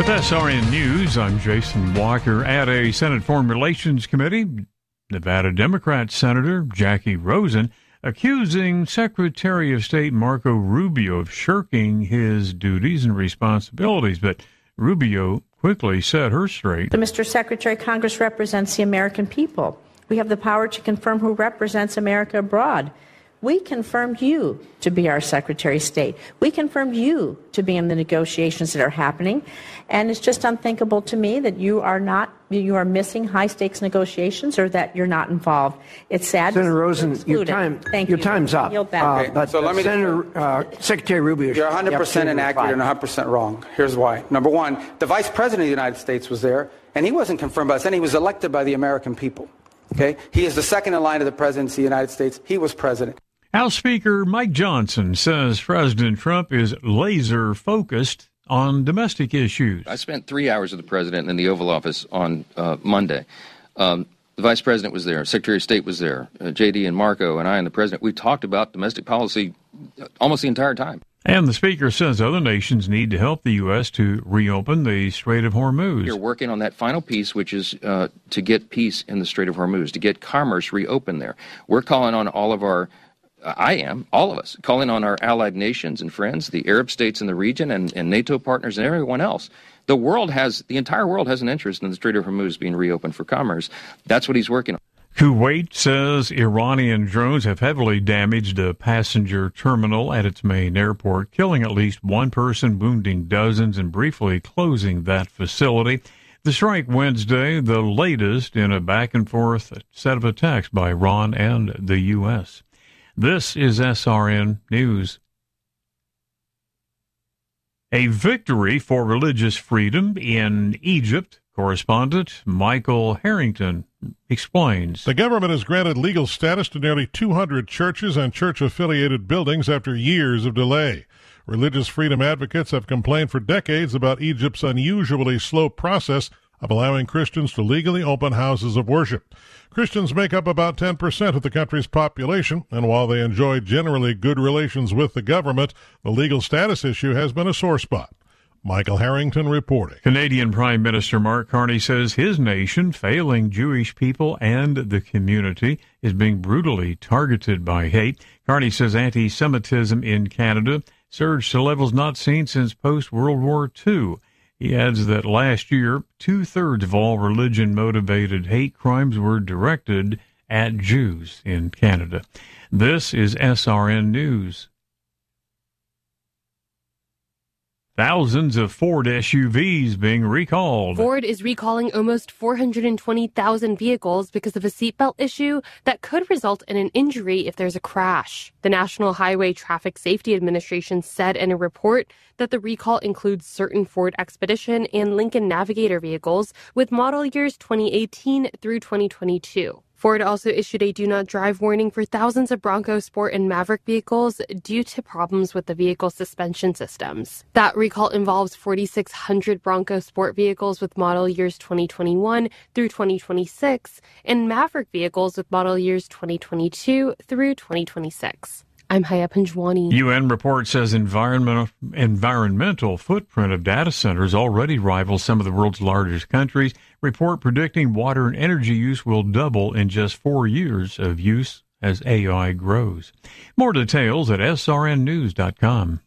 With SRN News, I'm Jason Walker. At a Senate Foreign Relations Committee, Nevada Democrat Senator Jackie Rosen accusing Secretary of State Marco Rubio of shirking his duties and responsibilities. But Rubio quickly set her straight. Mr. Secretary, Congress represents the American people. We have the power to confirm who represents America abroad. We confirmed you to be our Secretary of State. We confirmed you to be in the negotiations that are happening. And it's just unthinkable to me that you are missing high-stakes negotiations or that you're not involved. It's sad. Senator Rosen, your time's up. But so let me, Secretary Rubio, you're 100% inaccurate and 100% wrong. Here's why. Number one, the Vice President of the United States was there, and he wasn't confirmed by us, and he was elected by the American people. Okay? He is the second in line of the presidency of the United States. He was president. House Speaker Mike Johnson says President Trump is laser-focused on domestic issues. I spent 3 hours with the president in the Oval Office on Monday. The vice president was there. Secretary of State was there. J.D. and Marco and I and the president, we talked about domestic policy almost the entire time. And the speaker says other nations need to help the U.S. to reopen the Strait of Hormuz. We're working on that final piece, which is to get peace in the Strait of Hormuz, to get commerce reopened there. We're calling on all of us, calling on our allied nations and friends, the Arab states in the region and NATO partners and everyone else. The entire world has an interest in the Strait of Hormuz being reopened for commerce. That's what he's working on. Kuwait says Iranian drones have heavily damaged a passenger terminal at its main airport, killing at least one person, wounding dozens, and briefly closing that facility. The strike Wednesday, the latest in a back-and-forth set of attacks by Iran and the U.S. This is SRN News. A victory for religious freedom in Egypt. Correspondent Michael Harrington explains. The government has granted legal status to nearly 200 churches and church-affiliated buildings after years of delay. Religious freedom advocates have complained for decades about Egypt's unusually slow process of allowing Christians to legally open houses of worship. Christians make up about 10% of the country's population, and while they enjoy generally good relations with the government, the legal status issue has been a sore spot. Michael Harrington reporting. Canadian Prime Minister Mark Carney says his nation, failing Jewish people and the community, is being brutally targeted by hate. Carney says anti-Semitism in Canada surged to levels not seen since post-World War II. He adds that last year, 2/3 of all religion-motivated hate crimes were directed at Jews in Canada. This is SRN News. Thousands of Ford SUVs being recalled. Ford is recalling almost 420,000 vehicles because of a seatbelt issue that could result in an injury if there's a crash. The National Highway Traffic Safety Administration said in a report that the recall includes certain Ford Expedition and Lincoln Navigator vehicles with model years 2018 through 2022. Ford also issued a do-not-drive warning for thousands of Bronco Sport and Maverick vehicles due to problems with the vehicle suspension systems. That recall involves 4,600 Bronco Sport vehicles with model years 2021 through 2026 and Maverick vehicles with model years 2022 through 2026. I'm Haya Panjwani. UN report says environmental footprint of data centers already rivals some of the world's largest countries. Report predicting water and energy use will double in just 4 years of use as AI grows. More details at srnnews.com.